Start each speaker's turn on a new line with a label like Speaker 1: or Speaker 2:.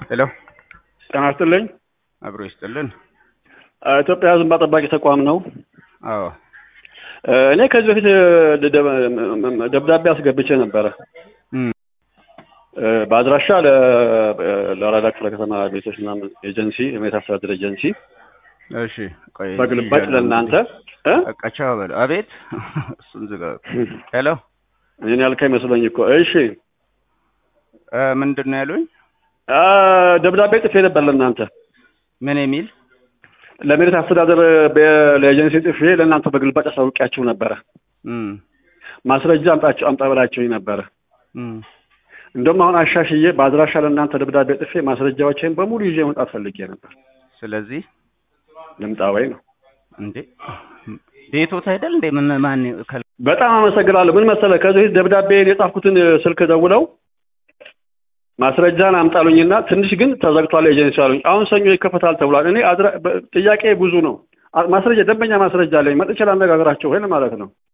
Speaker 1: ሄሎ
Speaker 2: ጤና ይስጥልኝ።
Speaker 1: አብሮ ይስጥልን።
Speaker 2: ኢትዮጵያ ሕዝብ ጠባቂ ተቋም ነው።
Speaker 1: አዎ
Speaker 2: እኔ ከዚህ በፊት ደብዳቤ አስገብቼ ነበረ። በአድራሻ ለራዳ ክፍለ ከተማ ቤቶች ምናምን ኤጀንሲ የመሬት አስተዳደር ኤጀንሲ።
Speaker 1: እሺ ቆይ
Speaker 2: በግልባጭ ለእናንተ
Speaker 1: አቃቻው በል አቤት እሱን ዝጋ። ሄሎ
Speaker 2: እኔ ያልከኝ መስሎኝ እኮ። እሺ
Speaker 1: ምንድን ነው ያሉኝ?
Speaker 2: ደብዳቤ ጽፌ ነበር ለእናንተ።
Speaker 1: ምን የሚል?
Speaker 2: ለመሬት አስተዳደር ለኤጀንሲ ጽፌ ለእናንተ በግልባጭ አሳውቂያችሁ ነበረ። ማስረጃ አምጣ ብላችሁኝ ነበረ። እንደውም አሁን አሻሽዬ በአድራሻ ለእናንተ ደብዳቤ ጽፌ ማስረጃዎችን በሙሉ ይዤ መምጣት ፈልጌ ነበር።
Speaker 1: ስለዚህ
Speaker 2: ልምጣ ወይ ነው
Speaker 1: እንዴ? ቤቶት አይደል እንዴ? ምን ማን
Speaker 2: በጣም አመሰግናለሁ። ምን መሰለህ ከዚህ ደብዳቤ የጻፍኩትን ስልክ ደውለው ማስረጃን አምጣሉኝና ትንሽ ግን ተዘግቷል ኤጀንሲ አሉኝ። አሁን ሰኞ ይከፈታል ተብሏል። እኔ ጥያቄ ብዙ ነው። ማስረጃ ደንበኛ ማስረጃ አለኝ። መጥቼ ላነጋግራቸው ወይ ማለት ነው።